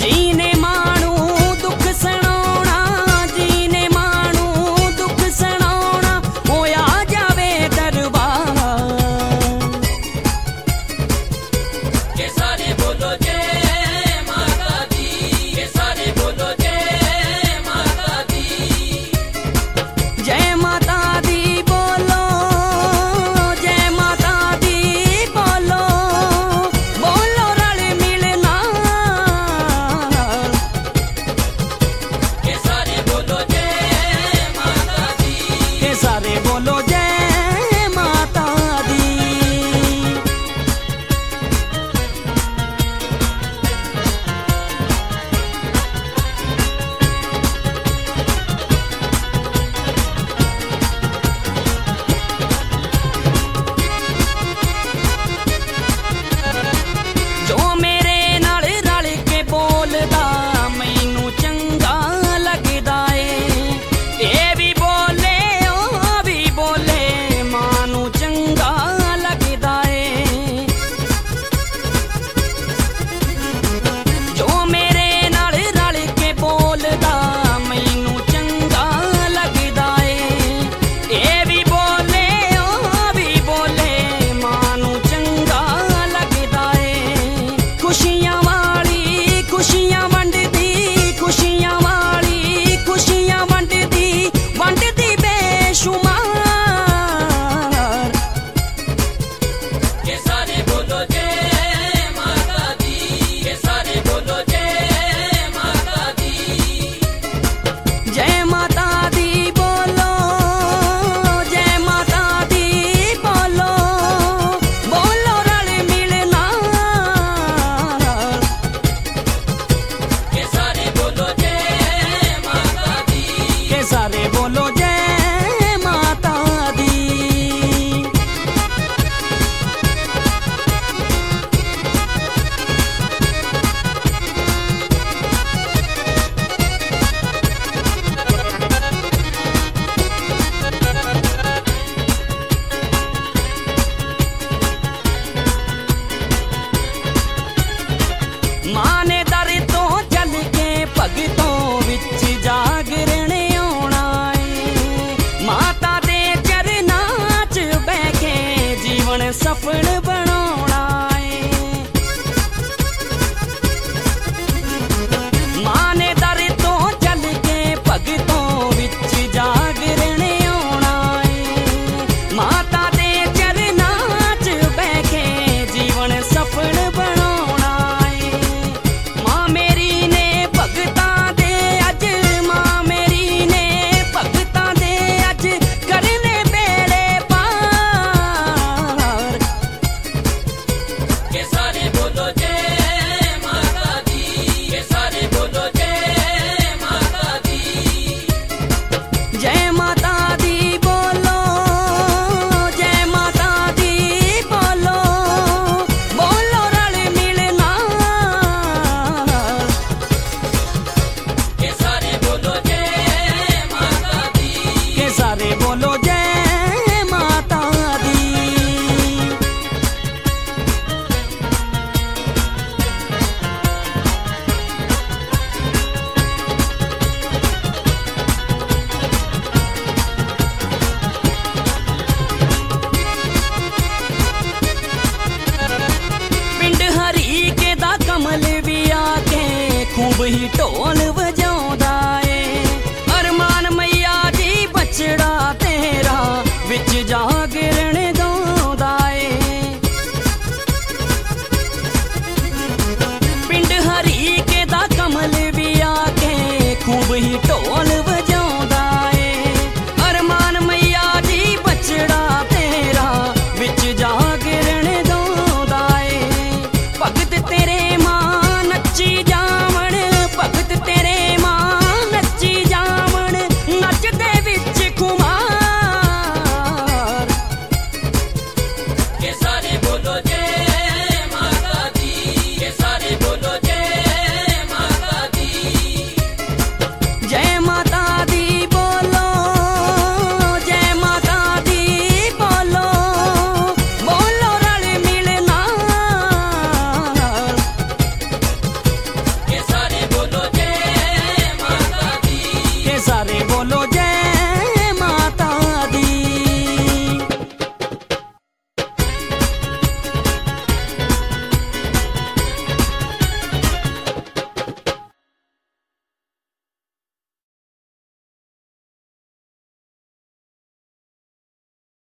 जीने मानू दुख सनाउणा, जीने मानू दुख सनाउणा, होया जावे दरबार। के सारे बोलो जय माता दी, के सारे बोलो जय माता दी। जय माता दी बोलो, जय माता दी बोलो, बोलो रल मिलना। के सारे बोलो जय माता दी, के सारे बोलो जय माता दी। जो मेरे नाल रल के बोलदा मैनू चंगा लगदा ए भी बोले ओ भी बोले मानू चंगा लगदा ए। जो मेरे नाल रल के बोलदा मैनू चंगा लगदा ए भी बोले ओ भी बोले मानू चंगा लगदा ए। खुशियां वाली खुशियां वंडदी, खुशियां वाली खुशियां वंडदी, वंडदी बेशुमार। के सारे बोलो जय माता दी, के सारे बोलो जय माता दी। जय माता दी बोलो, जय माता दी बोलो, बोलो रल मिलना। के सारे बोलो जय माता दी, के सारे बोलो जय माता दी। मां ने दर तो चल के भगतों विच जागरण आउणा ए। माता दे चरनां च बह के जीवन सफल बनाउणा ए। मां ने दर तो चल के भगतों विच जागरण आउणा ए। माता दे चरनां च बह के जीवन सफल बनाउणा ए। मां मेरी ने भगतां दे अज, मां मेरी ने भगतां दे अज करने बेड़े पार। के सारे बोलो जय माता दी, के सारे बोलो जय माता दी। जय माता दी बोलो, जय माता दी बोलो, बोलो रल मिलना। के सारे बोलो जय माता दी, के सारे बोलो जय माता दी। पिंड हरी के दा कमल भी आके खूब ही ढोल